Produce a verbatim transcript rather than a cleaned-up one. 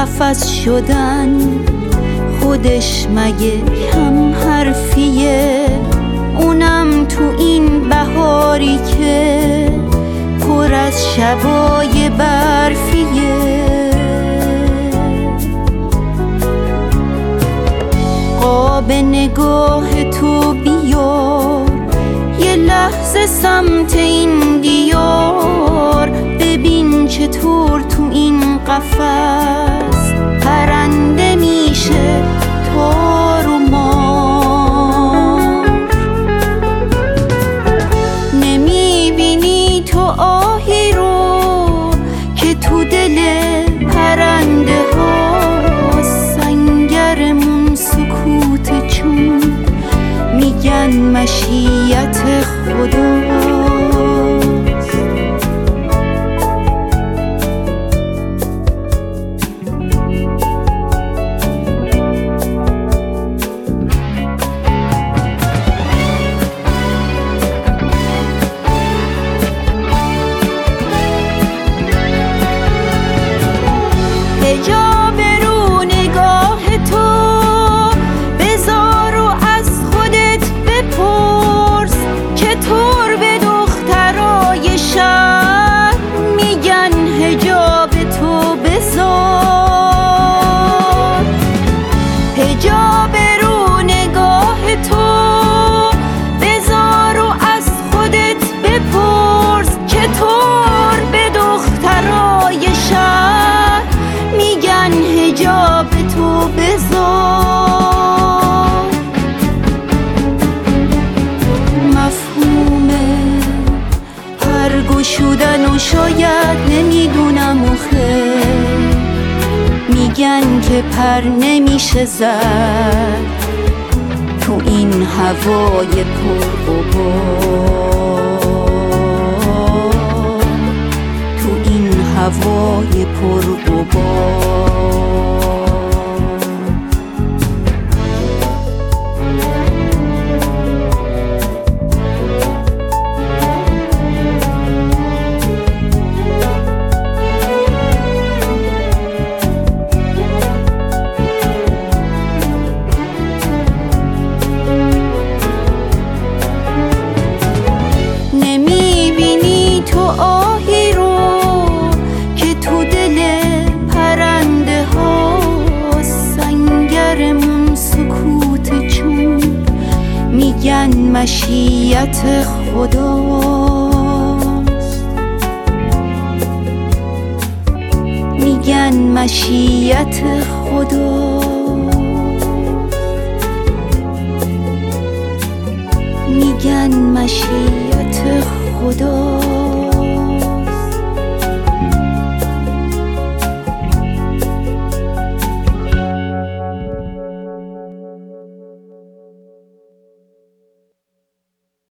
قفس شدن خودش مگه کم حرفیه؟ اونم تو این بهاری که پر از شبای برفیه. قاب نگاه تو بیار یه لحظه سمت این دیار، ببین چطور تو این قفس پرنده میشه تار و مار. نمیبینی تو آهی رو که تو دل پرنده ها سنگرمون سکوت، چون میگن مشیت خداست. حجاب رو نگاه تو بذار و از خودت بپرس، چطور به دخترای شهر میگن حجاب تو بذار. حجاب رو نگاه تو بذار و از خودت بپرس، چطور به دخترای شهر میگن حجاب تو بذار. مفهومه پرگشودن و شاید نمیدونم آخه، میگن که پر نمیشه زد تو این هوای پرغبار، تو این هوای پرغبار. نمیبینی تو آهی رو که تو دل پرنده ها سنگرمون سکوت، چون میگن مشیت خداست. میگن مشیت خداست. میگن مشیت خدا.